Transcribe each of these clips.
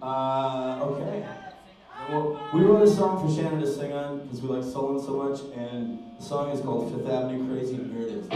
Okay. Well, we wrote a song for Shannon to sing on because we like Sullen so much, and the song is called Fifth Avenue Crazy, and here it is.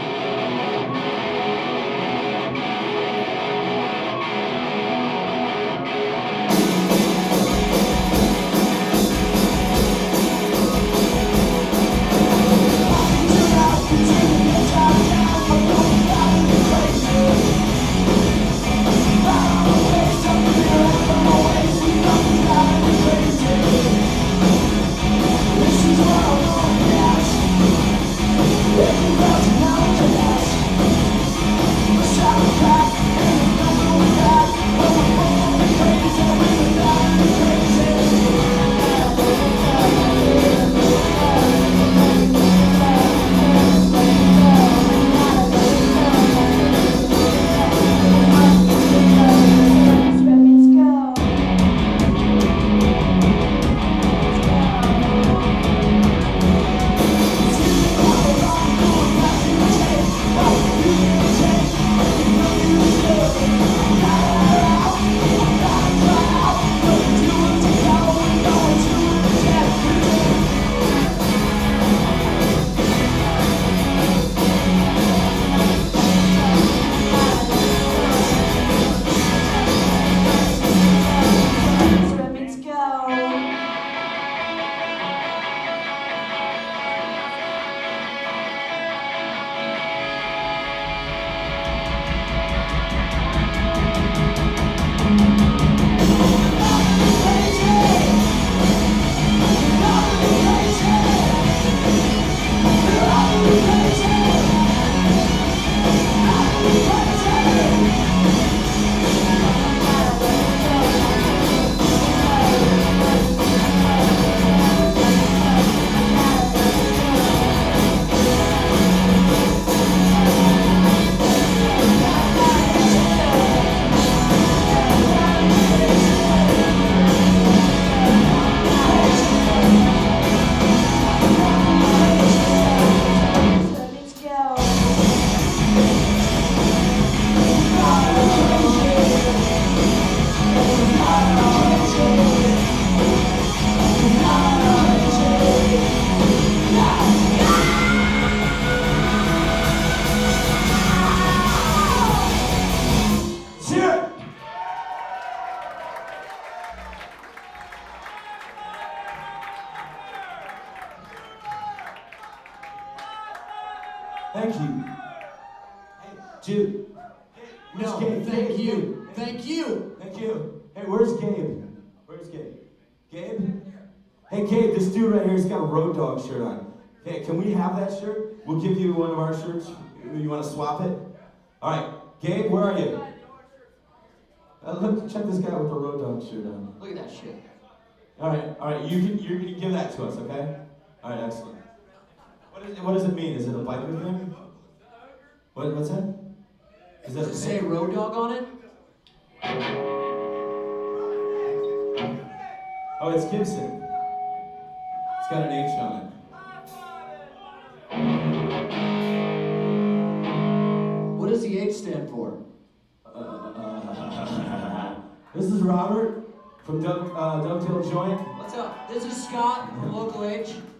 Thank you. Hey, Jude. No, Gabe? thank you. Thank you. Thank you. Hey, where's Gabe? Where's Gabe? Gabe? Hey, Gabe, this dude right here's got a Road Dog shirt on. Hey, can we have that shirt? We'll give you one of our shirts. You want to swap it? All right, Gabe, where are you? Look, check this guy with the Road Dog shirt on. Look at that shit. All right, you're gonna give that to us, okay? All right, excellent. What does it mean? Is it a biker thing? What's that? Does it say Road Dog on it? Oh, it's Gibson. It's got an H on it. What does the H stand for? This is Robert from Dovetail Joint. What's up? This is Scott from Local H.